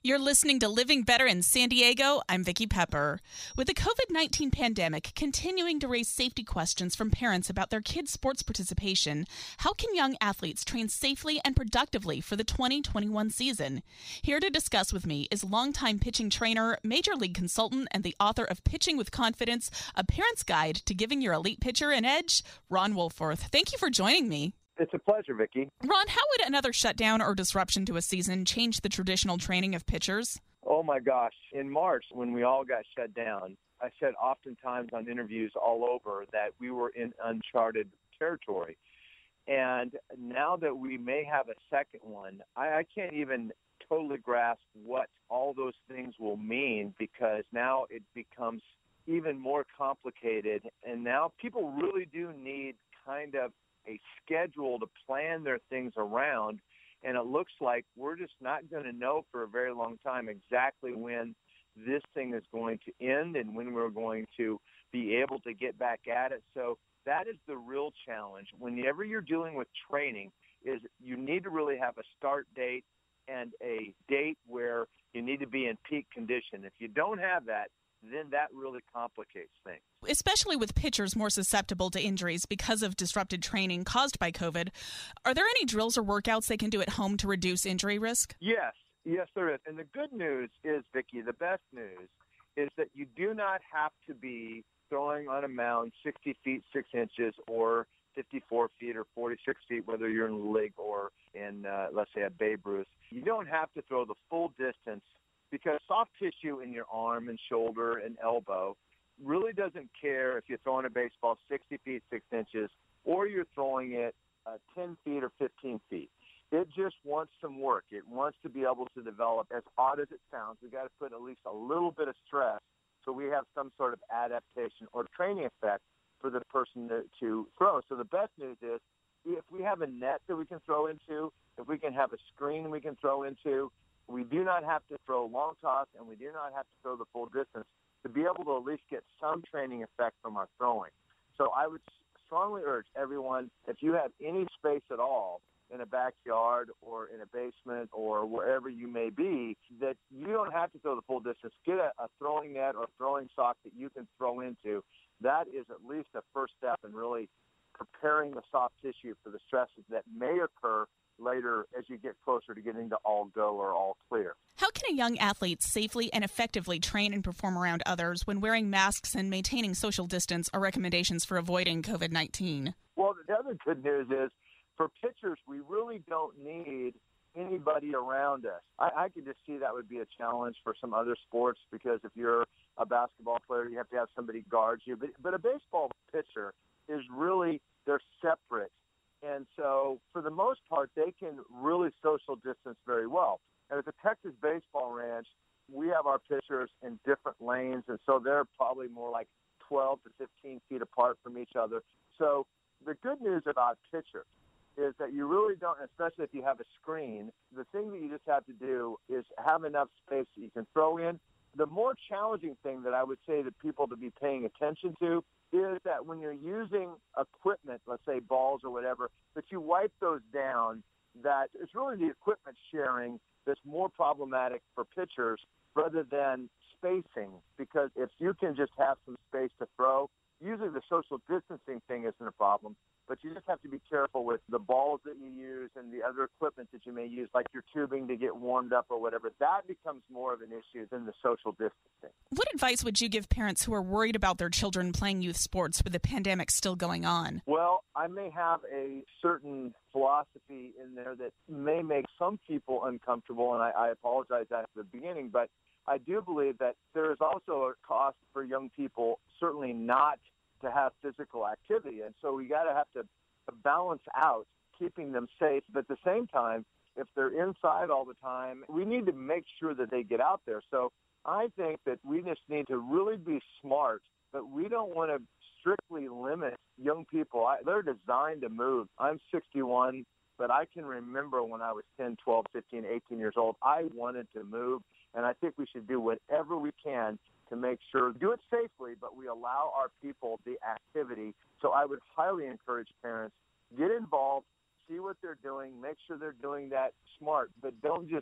You're listening to Living Better in San Diego. I'm Vicki Pepper. With the COVID-19 pandemic continuing to raise safety questions from parents about their kids' sports participation, how can young athletes train safely and productively for the 2021 season? Here to discuss with me is longtime pitching trainer, major league consultant, and the author of Pitching with Confidence, A Parent's Guide to Giving Your Elite Pitcher an Edge, Ron Wohlforth. Thank you for joining me. It's a pleasure, Vicki. Ron, how would another shutdown or disruption to a season change the traditional training of pitchers? Oh, my gosh. In March, when we all got shut down, I said oftentimes on interviews all over that we were in uncharted territory. And now that we may have a second one, I can't even totally grasp what all those things will mean, because now it becomes even more complicated. And now people really do need kind of a schedule to plan their things around, and it looks like we're just not going to know for a very long time exactly when this thing is going to end and when we're going to be able to get back at it. So that is the real challenge. Whenever you're dealing with training, is you need to really have a start date and a date where you need to be in peak condition. If you don't have that, then that really complicates things. Especially with pitchers more susceptible to injuries because of disrupted training caused by COVID, are there any drills or workouts they can do at home to reduce injury risk? Yes, there is. And the good news is, Vicki, the best news is that you do not have to be throwing on a mound 60 feet, 6 inches, or 54 feet or 46 feet, whether you're in the league or in, let's say, at Babe Ruth. You don't have to throw the full distance, because soft tissue in your arm and shoulder and elbow really doesn't care if you're throwing a baseball 60 feet, 6 inches, or you're throwing it 10 feet or 15 feet. It just wants some work. It wants to be able to develop. As odd as it sounds, we've got to put at least a little bit of stress so we have some sort of adaptation or training effect for the person to throw. So the best news is, if we have a net that we can throw into, if we can have a screen we can throw into, we do not have to throw long toss, and we do not have to throw the full distance to be able to at least get some training effect from our throwing. So I would strongly urge everyone, if you have any space at all in a backyard or in a basement or wherever you may be, that you don't have to throw the full distance. Get a throwing net or throwing sock that you can throw into. That is at least a first step in really preparing the soft tissue for the stresses that may occur later as you get closer to getting to all go or all clear. How can a young athlete safely and effectively train and perform around others when wearing masks and maintaining social distance are recommendations for avoiding COVID-19? Well, the other good news is, for pitchers, we really don't need anybody around us. I could just see that would be a challenge for some other sports, because if you're a basketball player, you have to have somebody guard you. But a baseball pitcher is really, they're separate. And so, for the most part, they can really social distance very well. And at the Texas Baseball Ranch, we have our pitchers in different lanes, and so they're probably more like 12 to 15 feet apart from each other. So the good news about pitcher is that you really don't, especially if you have a screen, the thing that you just have to do is have enough space that you can throw in. The more challenging thing that I would say to people to be paying attention to is that when you're using equipment, let's say balls or whatever, that you wipe those down. That it's really the equipment sharing that's more problematic for pitchers rather than spacing, because if you can just have some space to throw, usually the social distancing thing isn't a problem, but you just have to be careful with the balls that you use and the other equipment that you may use, like your tubing to get warmed up or whatever. That becomes more of an issue than the social distancing. What advice would you give parents who are worried about their children playing youth sports with the pandemic still going on? Well, I may have a certain philosophy in there that may make some people uncomfortable, and I apologize at the beginning, but I do believe that there is also a cost for young people, certainly not to have physical activity. And so we got to have to balance out keeping them safe. But at the same time, if they're inside all the time, we need to make sure that they get out there. So I think that we just need to really be smart, but we don't want to strictly limit young people. They're designed to move. I'm 61, but I can remember when I was 10, 12, 15, 18 years old, I wanted to move. And I think we should do whatever we can to make sure, do it safely, but we allow our people the activity. So I would highly encourage parents, get involved, see what they're doing, make sure they're doing that smart, but don't just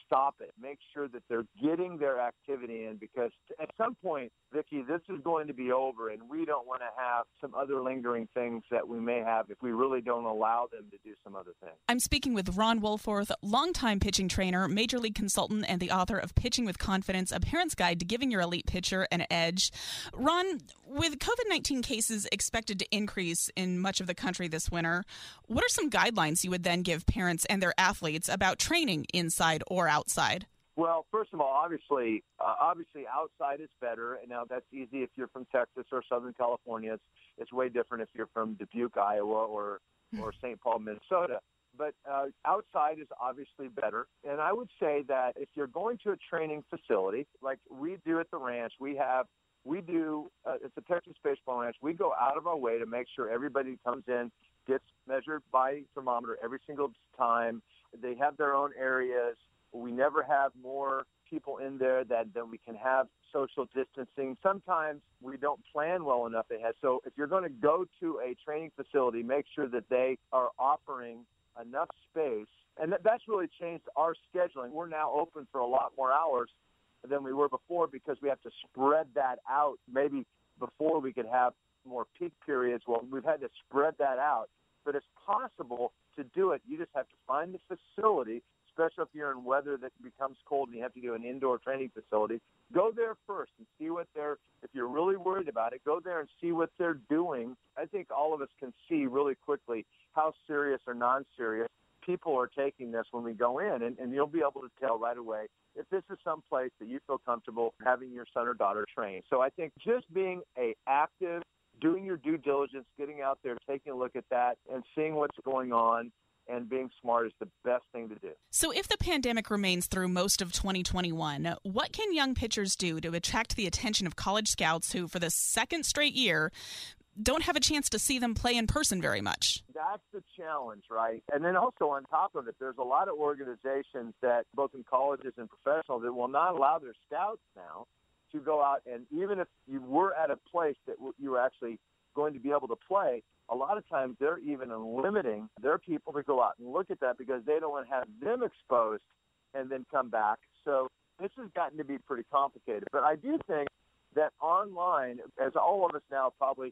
stop it. Make sure that they're getting their activity in, because at some point, Vicki, this is going to be over, and we don't want to have some other lingering things that we may have if we really don't allow them to do some other things. I'm speaking with Ron Wohlforth, longtime pitching trainer, major league consultant, and the author of Pitching with Confidence, a parent's guide to giving your elite pitcher an edge. Ron, with COVID-19 cases expected to increase in much of the country this winter, what are some guidelines you would then give parents and their athletes about training inside or outside? Well, first of all, obviously outside is better. And now that's easy if you're from Texas or Southern California. It's way different if you're from Dubuque, Iowa, or St. Paul, Minnesota. But outside is obviously better. And I would say that if you're going to a training facility, like we do at the ranch, it's a Texas baseball ranch. We go out of our way to make sure everybody comes in, gets measured by thermometer every single time. They have their own areas. We never have more people in there than we can have social distancing. Sometimes we don't plan well enough ahead. So if you're going to go to a training facility, make sure that they are offering enough space. And that's really changed our scheduling. We're now open for a lot more hours than we were before because we have to spread that out. Maybe before we could have more peak periods. Well, we've had to spread that out. But it's possible to do it. You just have to find the facility, especially if you're in weather that becomes cold and you have to do an indoor training facility. Go there first and see if you're really worried about it, go there and see what they're doing. I think all of us can see really quickly how serious or non-serious people are taking this when we go in, and you'll be able to tell right away if this is some place that you feel comfortable having your son or daughter train. So I think just being active, doing your due diligence, getting out there, taking a look at that, and seeing what's going on, and being smart is the best thing to do. So if the pandemic remains through most of 2021, what can young pitchers do to attract the attention of college scouts who, for the second straight year, don't have a chance to see them play in person very much? That's the challenge, right? And then also on top of it, there's a lot of organizations that, both in colleges and professional, that will not allow their scouts now to go out, and even if you were at a place that you were actually going to be able to play, a lot of times they're even limiting their people to go out and look at that because they don't want to have them exposed and then come back. So this has gotten to be pretty complicated. But I do think that online, as all of us now, probably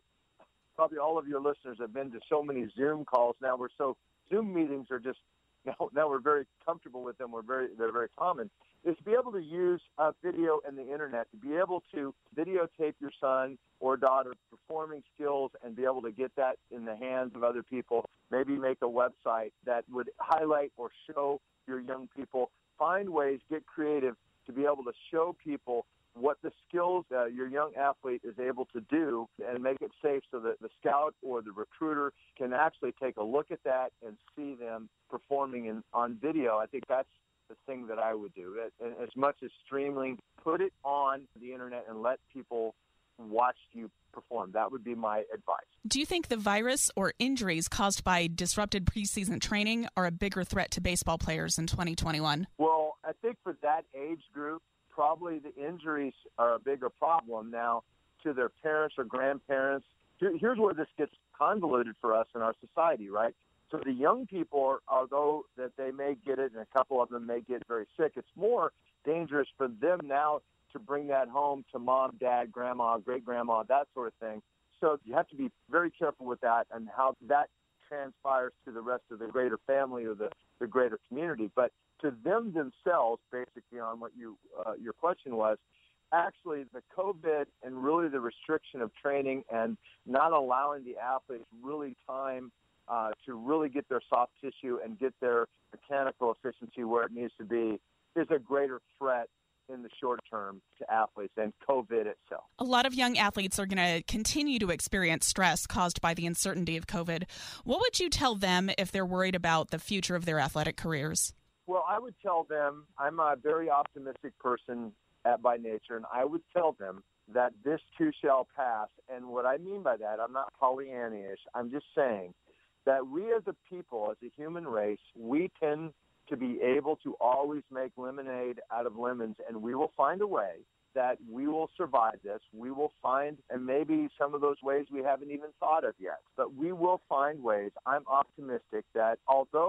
all of your listeners have been to so many Zoom calls now. Zoom meetings are just, now we're very comfortable with them. They're very common. Is to be able to use video and the internet, to be able to videotape your son or daughter performing skills and be able to get that in the hands of other people. Maybe make a website that would highlight or show your young people. Find ways, get creative to be able to show people what the skills your young athlete is able to do, and make it safe so that the scout or the recruiter can actually take a look at that and see them performing on video. I think that's the thing that I would do. As much as streaming, put it on the internet and let people watch you perform. That would be my advice. Do you think the virus or injuries caused by disrupted preseason training are a bigger threat to baseball players in 2021? Well, I think for that age group, probably the injuries are a bigger problem now to their parents or grandparents. Here's where this gets convoluted for us in our society, right? So the young people, although that they may get it, and a couple of them may get very sick, it's more dangerous for them now to bring that home to mom, dad, grandma, great-grandma, that sort of thing. So you have to be very careful with that and how that transpires to the rest of the greater family or the greater community. But to them themselves, basically on what your question was, actually the COVID and really the restriction of training and not allowing the athletes really time to really get their soft tissue and get their mechanical efficiency where it needs to be is a greater threat in the short term to athletes than COVID itself. A lot of young athletes are going to continue to experience stress caused by the uncertainty of COVID. What would you tell them if they're worried about the future of their athletic careers? Well, I would tell them, I'm a very optimistic person by nature, and I would tell them that this too shall pass. And what I mean by that, I'm not Pollyanna-ish. I'm just saying that we as a people, as a human race, we tend to be able to always make lemonade out of lemons, and we will find a way that we will survive this. We will find, and maybe some of those ways we haven't even thought of yet, but we will find ways. I'm optimistic that although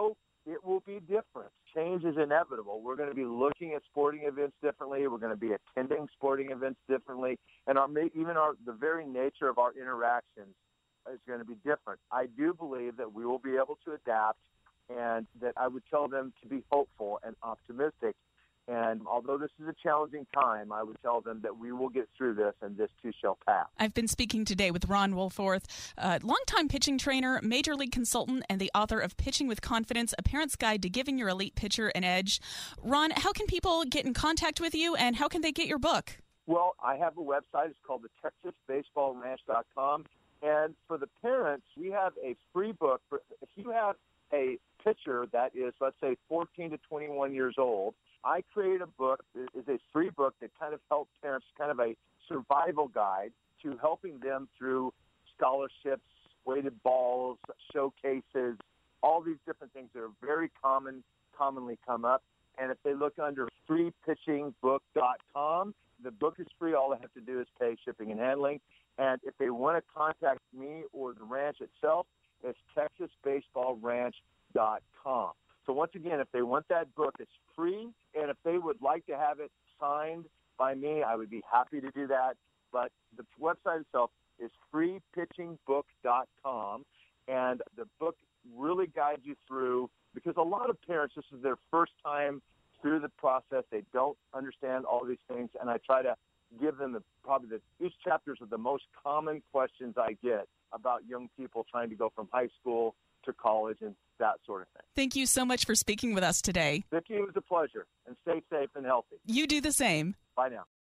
it will be different. Change is inevitable. We're going to be looking at sporting events differently. We're going to be attending sporting events differently. And the very nature of our interactions is going to be different. I do believe that we will be able to adapt, and that I would tell them to be hopeful and optimistic. And although this is a challenging time, I would tell them that we will get through this, and this too shall pass. I've been speaking today with Ron Wohlforth, a longtime pitching trainer, major league consultant, and the author of Pitching with Confidence, A Parent's Guide to Giving Your Elite Pitcher an Edge. Ron, how can people get in contact with you, and how can they get your book? Well, I have a website. It's called the TexasBaseballRanch.com. And for the parents, we have a free book. If you have a pitcher that is, let's say, 14 to 21 years old, I created a book. It is a free book that kind of helps parents, kind of a survival guide to helping them through scholarships, weighted balls, showcases, all these different things that are very commonly come up. And if they look under freepitchingbook.com, the book is free. All they have to do is pay shipping and handling. And if they want to contact me or the ranch itself, it's TexasBaseballRanch.com. So once again, if they want that book, it's free. And if they would like to have it signed by me, I would be happy to do that. But the website itself is freepitchingbook.com. And the book really guides you through, because a lot of parents, this is their first time through the process. They don't understand all these things. And I try to give them each chapters of the most common questions I get about young people trying to go from high school to college and that sort of thing. Thank you so much for speaking with us today. Vicki, it was a pleasure. And stay safe and healthy. You do the same. Bye now.